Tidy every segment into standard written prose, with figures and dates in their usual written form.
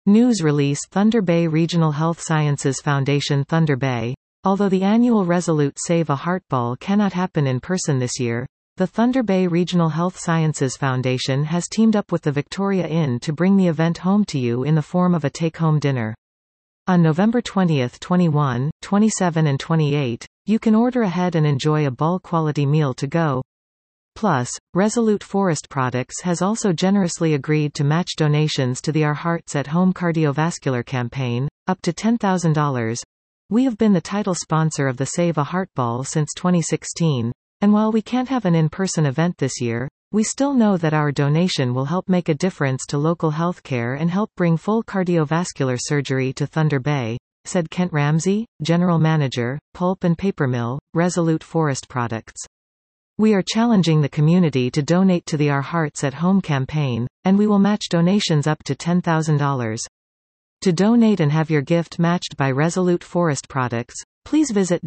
News release Thunder Bay Regional Health Sciences Foundation Thunder Bay. Although the annual Resolute Save a Heart Ball cannot happen in person this year, the Thunder Bay Regional Health Sciences Foundation has teamed up with the Victoria Inn to bring the event home to you in the form of a take-home dinner. On November 20, 21, 27 and 28, you can order ahead and enjoy a ball-quality meal to go. Plus, Resolute Forest Products has also generously agreed to match donations to the Our Hearts at Home cardiovascular campaign, up to $10,000. We have been the title sponsor of the Save a Heart Ball since 2016, and while we can't have an in-person event this year, we still know that our donation will help make a difference to local healthcare and help bring full cardiovascular surgery to Thunder Bay, said Kent Ramsey, General Manager, Pulp and Paper Mill, Resolute Forest Products. We are challenging the community to donate to the Our Hearts at Home campaign, and we will match donations up to $10,000. To donate and have your gift matched by Resolute Forest Products, please visit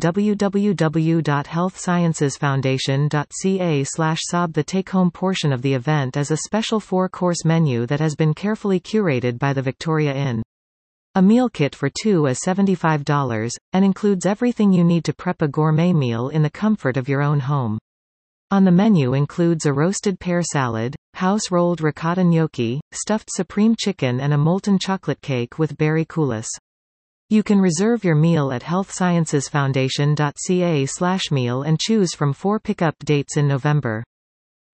www.healthsciencesfoundation.ca/sob. The take-home portion of the event is a special 4-course menu that has been carefully curated by the Victoria Inn. A meal kit for two is $75, and includes everything you need to prep a gourmet meal in the comfort of your own home. On the menu includes a roasted pear salad, house-rolled ricotta gnocchi, stuffed supreme chicken and a molten chocolate cake with berry coulis. You can reserve your meal at healthsciencesfoundation.ca/meal and choose from 4 pickup dates in November.